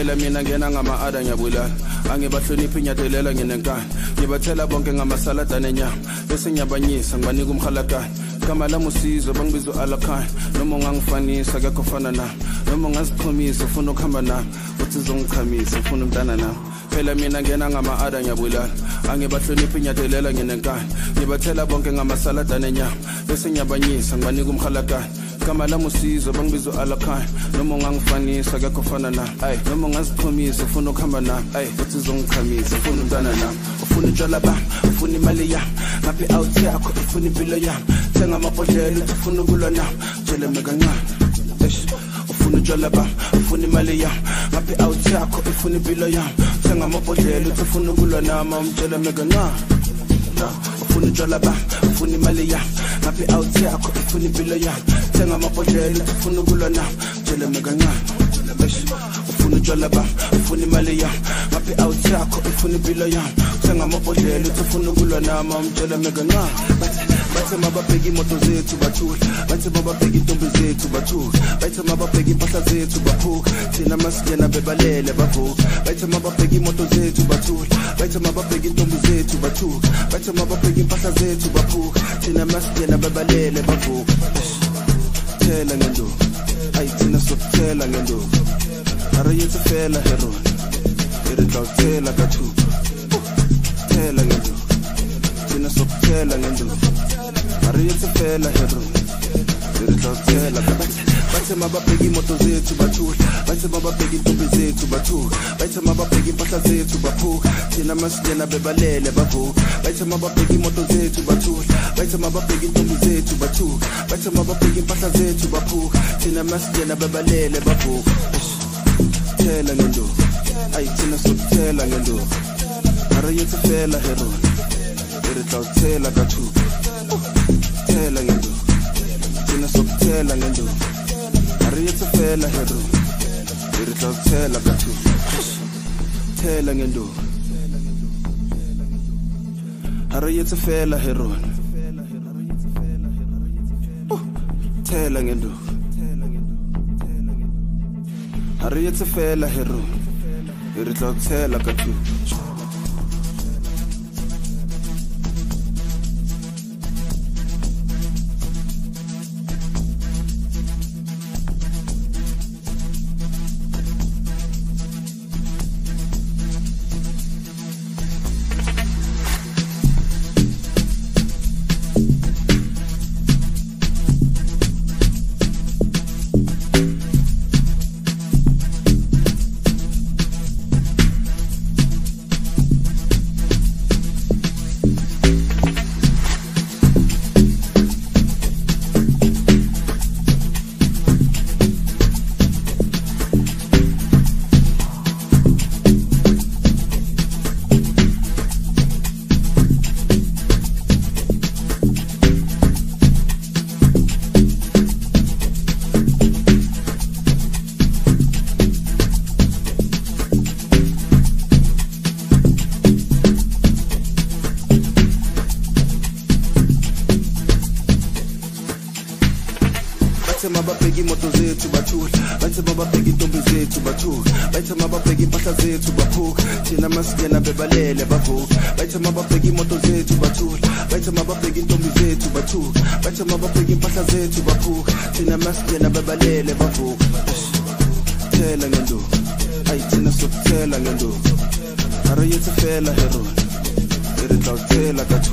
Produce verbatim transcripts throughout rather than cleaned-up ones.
phela mina ngena ngama-ada ngiyabulala angibahloniphi ngiyadelela nginenkani ngibathela bonke ngamasalada nenyama bese ngiyabanyisa ngibanika umhalakani igama lami usizo bangibiza u-alakhani noma ungangifanisa akekho ofana nami noma ungaziphumisa ufuna ukuhamba nami uthi uzongichamisa ufuna umntana nami phela mina ngena ngama-ada ngiyabulala angibahloniphi ngiyadelela nginenkani ngibathela bonke ngamasalada nenyama bese ngiyabanyisa ngibanika umhalakani igama lami usizo bangibiza u-alakhani noma ungangifanisa akekho ofana nami ayi noma ungaziphumisa ufuna ukuhamba nami ayi uthi uzongichamisa ufuna umntana nami ufuna utshwala bami ufuna imali yami ngaphi out yakho ufuna impilo yami thenga amabhodlela uthi ufuna ukulwa nami tshele mekancane ufuna utshwala bami ufuna imali yami ngaphi out yakho ufuna impilo yami thenga amabhodlela uthi ufuna ukulwa nami umtshele mekancane ufuna utshwala bami ufuna imali yami ngaphi out yakho ufuna impilo yami thenga amabhodlela uthi ufuna ukulwa nami tshele mekancane ufuna utshwala bami ufuna imali yami ngaphi out yakho ufuna impilo yami thenga amabhodlela uthi ufuna ukulwa nami umtshele mekancane bathe mababheka imoto zethu bathula bathe mababheka intombi zethu bathuka bathe mababheka impahla zethu baphuka thina masikena bebalele bavuka bathe mababheka imoto zethu bathula bathe mababheka intombi zethu bathuka bathe mababheka impahla zethu baphuka thina masikena bebalele bavuka thela ngendo ayi thina sokuthela ngendo ara yethu fela hero iritla thela kathu thela ngendo thina sokuthela ngendo Ariyetse fela hero Iritla bathe mababheka imoto zethu bathula bathe mababheka intombi zethu bathuka bathe mababheka impahla zethu baphuka thina masikena bebalele bavuka bathe mababheka imoto zethu bathula bathe mababheka intombi zethu bathuka bathe mababheka impahla zethu baphuka thina masikena bebalele bavuka thela ngendo ayi thina sokuthela ngendo Ariyetse fela hero Iritla thela kathu thela ngendo thina sokuthela ngendo ariyetse fela hero iritla thela kathu thela ngendo ariyetse fela hero thela ngendo ariyetse fela hero iritla thela kathu bathe mababheka imoto zethu bathula bathe mababheka intombi zethu bathuka bathe mababheka impahla zethu baphuka thina masikena bebalele bavuka bathe mababheka imoto zethu bathula bathe mababheka intombi zethu bathuka bathe mababheka impahla zethu baphuka thina masikena bebalele bavuka thela ngendo ayi thina sokuthela ngendo ariyetse fela hero iritla thela kathu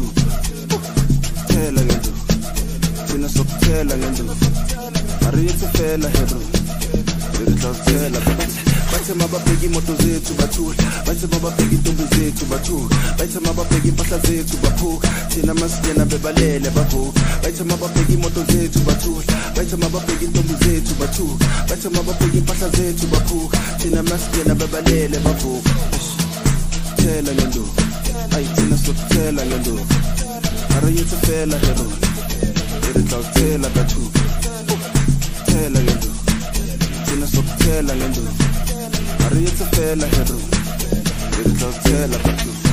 thela ngendo thina sokuthela ngendo ariyetse fela hero iritla thela bathe mababheka imoto zethu bathula bathe mababheka intombi zethu bathuka bathe mababheka impahla zethu baphuka thina masikena bebalele bavuka bathe mababheka imoto zethu bathula bathe mababheka intombi zethu bathuka bathe mababheka impahla zethu baphuka thina masikena bebalele bavuka thela ngendo ayi thina sokuthela ngendo ariyetse fela hero iritla thela kathu thela ngendo thina sokuthela ngendo ariyetse fela hero iritla thela kathu